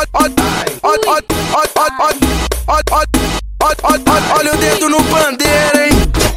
Olha o dedo no pandeiro, hein?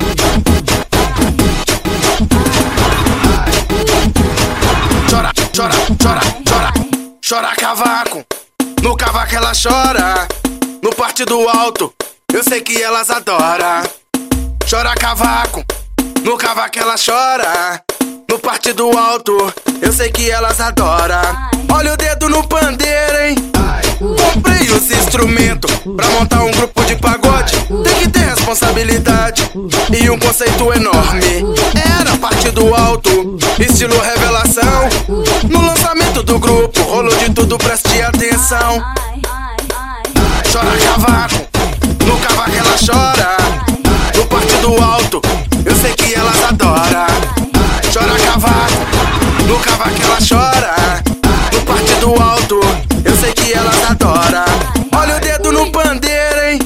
Chora, chora, chora, chora. Chora cavaco. No cavaco ela chora. No partido alto, eu sei que elas adoram. Chora cavaco. No cavaco ela chora. No partido alto, eu sei que elas adoram. Olha o dedo no pandeiro, hein? Comprei os instrumentos pra montar um grupo de pagode. Tem que ter responsabilidade e um conceito enorme. Era partido alto, estilo revelação. No lançamento do grupo, rolou de tudo, preste atenção. Chora cavaco, no cavaco ela chora. No partido alto, eu sei que elas adoram. Chora cavaco, no cavaco ela chora. No partido alto, eu sei que elas adoram. Olha o dedo no pandeiro, hein?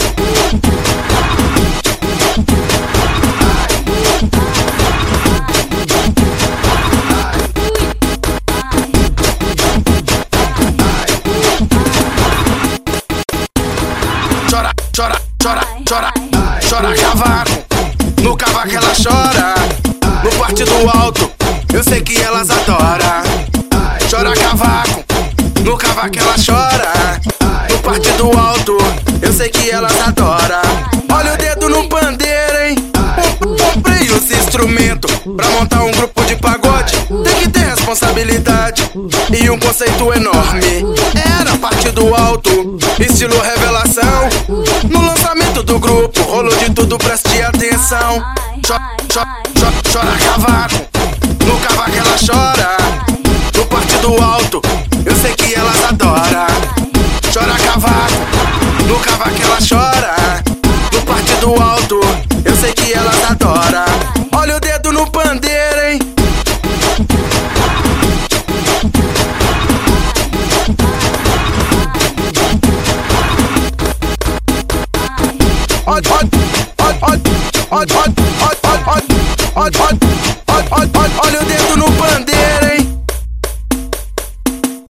Chora, chora, chora, chora. Chora cavaco, no cavaco ela chora. No partido alto, eu sei que elas adoram. Chora cavaco, no cavaco ela chora. No partido alto, eu sei que elas adoram. Olha o dedo no pandeiro, hein? Comprei os instrumentos pra montar um grupo de pagode. Tem que ter responsabilidade e um conceito enorme. Era partido alto, estilo revelação. No lançamento do grupo, rolou de tudo, preste atenção. Chora cavaco, no cavaco ela chora. No partido alto, eu sei que elas adoram. Chora cavaco, no cavaco ela chora. No partido alto, eu sei que elas adoram. Olha o dedo no pandeiro, hein? Olha